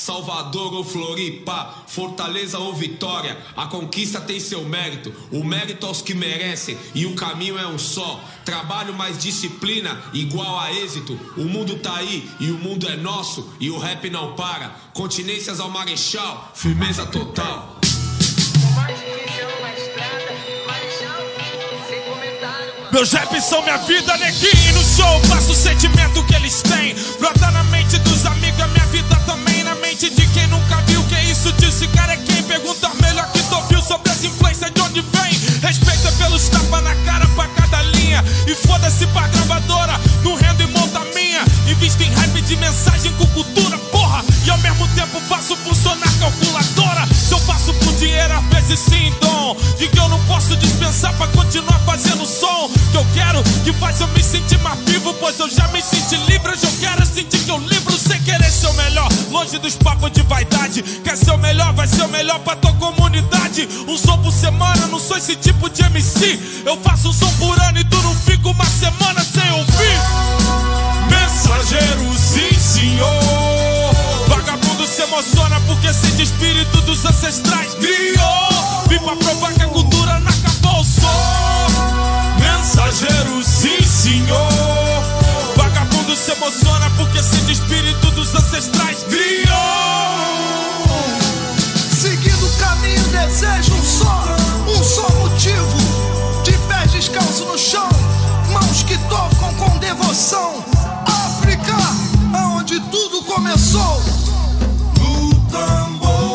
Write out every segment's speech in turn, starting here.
Salvador ou Floripa, Fortaleza ou Vitória, a conquista tem seu mérito, o mérito aos que merecem, e o caminho é um só. Trabalho mais disciplina, igual a êxito. O mundo tá aí e o mundo é nosso, e o rap não para. Continências ao Marechal, firmeza total. Meus raps são minha vida, neguinho. No show passo o sentimento que eles têm. Brota na mente dos amigos, a minha vida também. Na mente de quem nunca viu, que isso disse, cara é quem? Pergunta melhor que tu ouviu sobre as influências de onde vem. Respeita pelos tapas na cara pra cada linha. E foda-se pra gravadora, não rendo e monta minha. Invisto em rap de mensagem com cultura, porra. E ao mesmo tempo faço funcionar calculadora. Se eu faço por dinheiro, às vezes sim, dom. De que eu não posso dispensar pra continuar fazendo som que eu quero, que faz eu me sentir mais vivo. Pois eu já me senti livre, hoje eu quero sentir que eu livro sem querer ser o melhor. Longe dos papos de vaidade. Quer ser o melhor, vai ser o melhor pra tua comunidade. Um som por semana, não sou esse tipo de MC. Eu faço um som por ano e tu não fica uma semana sem ouvir. Mensageiro, sim senhor. Vagabundo se emociona porque sente espírito dos ancestrais. Criou, vim pra provar que a cultura não acabou só. Mensageiro, sim senhor. Vagabundo se emociona porque sente espírito dos ancestrais. Criou. Seguindo o caminho, desejo um só motivo. De pés descalços no chão, mãos que tocam com devoção. África, aonde tudo começou. No tambor.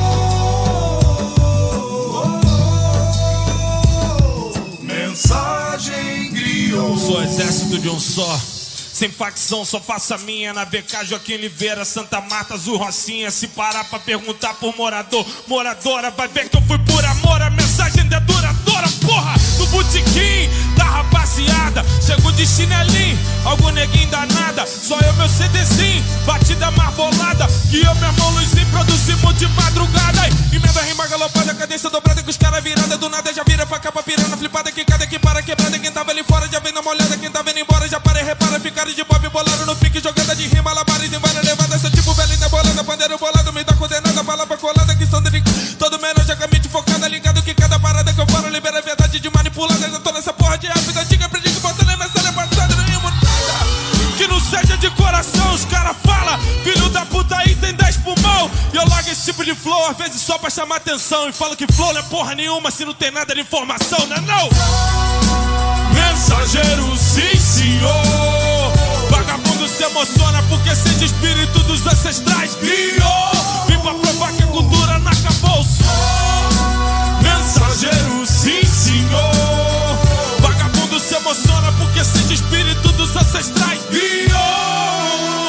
Mensagem griou. Sou exército de um só. Sem facção, só faço a minha. Na VK, Joaquim Oliveira, Santa Marta, Azul Rocinha. Se parar pra perguntar por morador, moradora, vai ver que eu fui por amor. A mensagem é duradoura, porra. No botequim da rapaziada, chego de chinelinho, algum neguinho danada. Só eu, meu CDzinho, batida mais bolada. Que eu, meu irmão Luizinho, produzimos de madrugada. Emenda, rima galopada, cadência dobrada. Que os caras virada do nada já vira pra capa, pirando flipada. Que cada que para quebrada. Quem tava ali fora já vem na molhada. Quem tá vendo embora já para e repara. Fica de pop bolado no pique, jogada de rima, labares em várias levadas. Sou tipo velho na bolada, pandeiro bolado, me dá condenada, palavra colada, que são delicados. Todo menojacamente focada, ligado que cada parada que eu falo libera a verdade de manipulada. Já tô nessa porra de vida antiga, aprendi que botando na história passada, não rimo nada. Que não seja de coração, os caras falam, filho da puta aí tem 10 pulmão. E eu largo esse tipo de flow, às vezes só pra chamar atenção. E falo que flow não é porra nenhuma se não tem nada de informação, né não? Mensageiro, sim senhor. Vagabundo se emociona porque sente espírito dos ancestrais. Criou, vim pra provar que a cultura não acabou só. Mensageiro, sim senhor. Vagabundo se emociona porque sente espírito dos ancestrais. Criou.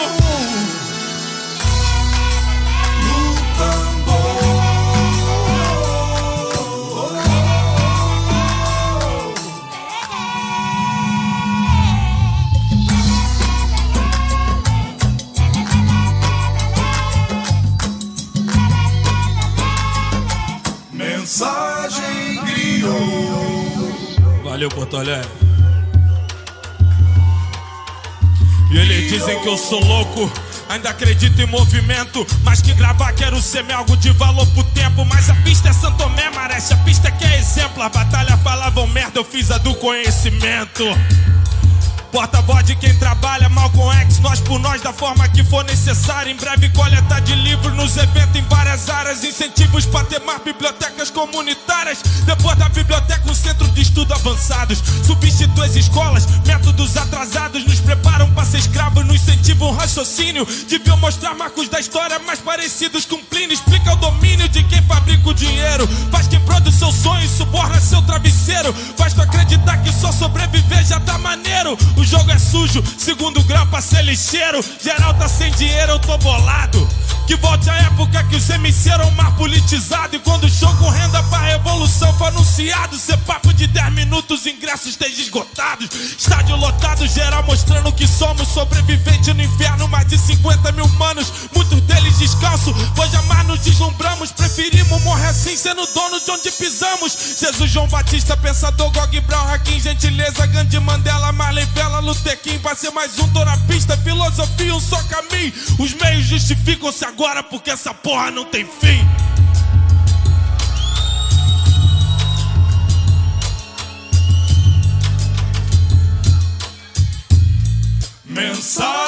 Mensagem griou. Valeu, Porto Alegre. E eles dizem que eu sou louco, ainda acredito em movimento. Mas que gravar quero ser algo de valor pro tempo. Mas a pista é Santo Tomé, Mareste, a pista que é exemplo. A batalha falavam merda, eu fiz a do conhecimento. Porta-voz de quem trabalha, Malcolm X, nós por nós, da forma que for necessário. Em breve coleta de livros nos eventos em várias áreas. Incentivos para ter mais bibliotecas comunitárias. Depois da biblioteca, um centro de estudo avançados. Substitui as escolas, métodos atrasados. Nos preparam para ser escravos, nos incentivam um raciocínio. Deviam mostrar marcos da história mais parecidos com Plínio. Explica o domínio de quem fabrica o dinheiro. Faz quem produz seu sonho e suborna seu travesseiro. Faz tu acreditar que só sobreviver já tá maneiro. O jogo é sujo, segundo grau pra ser lixeiro. Geral tá sem dinheiro, eu tô bolado. Que volte a época que os MC eram mais politizados. E quando o show com renda pra revolução foi anunciado, ser papo de 10 minutos, ingressos estejam esgotados. Estádio lotado, geral mostrando que somos sobreviventes no inferno. Mais de 50 mil manos, muitos deles descansados. descanso, pois jamais nos deslumbramos. Preferimos morrer assim, sendo dono de onde pisamos. Jesus, João Batista, Pensador, Gog Brown, Hakim, Gentileza, Gandhi, Mandela, Marley, Bela, Luther King. Pra ser mais um, tô na pista, filosofia, um só caminho. Os meios justificam-se agora porque essa porra não tem fim. Mensagem